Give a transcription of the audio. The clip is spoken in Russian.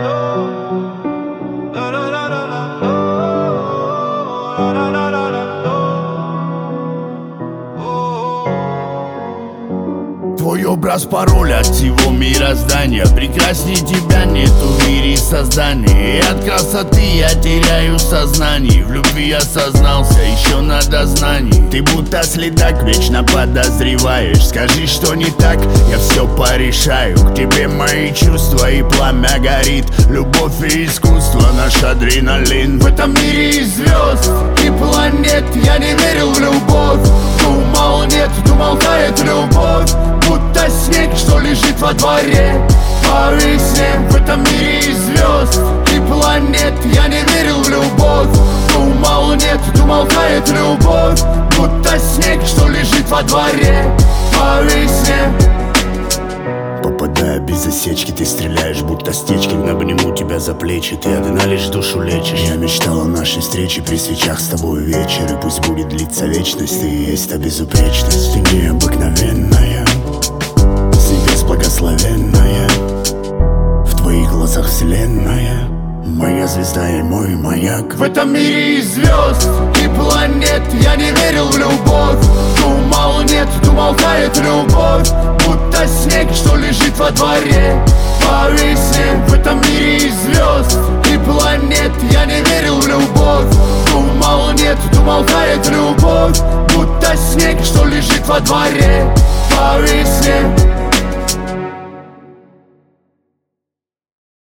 Твой образ пароль от всего мироздания. Прекрасней тебя нету в мире создания. И от красоты я теряю сознание. В любви осознался еще на дознании. Ты будто следак, вечно подозреваешь. Скажи, что не так, я все порешаю. К тебе мои чувства и пламя горит. Любовь и искусство, наш адреналин. В этом мире и звезд, и планет я не верил в любовь. Думал нет, думал тает любовь. Будто снег, что лежит во дворе по весне. В этом мире и звезд, и планет я не верил в любовь. Думал нет, думал тает любовь. Будто снег, что лежит во дворе по весне. Попадая без засечки, ты стреляешь, будто стечки. Обниму тебя за плечи, ты одна лишь душу лечишь. Я мечтал о нашей встрече при свечах с тобой вечер. И пусть будет длиться вечность, ты и есть та безупречность. Ты необыкновенная, с небес благословенная. В твоих глазах вселенная, моя звезда и мой маяк. В этом мире и звезд, и планет я не верил в любовь. Думал нет, думал тает любовь. Будто снег, что лежит во дворе по весне. В этом мире и звезд, и планет я не верил в любовь. Думал нет, думал тает любовь. Будто снег, что лежит во дворе по весне.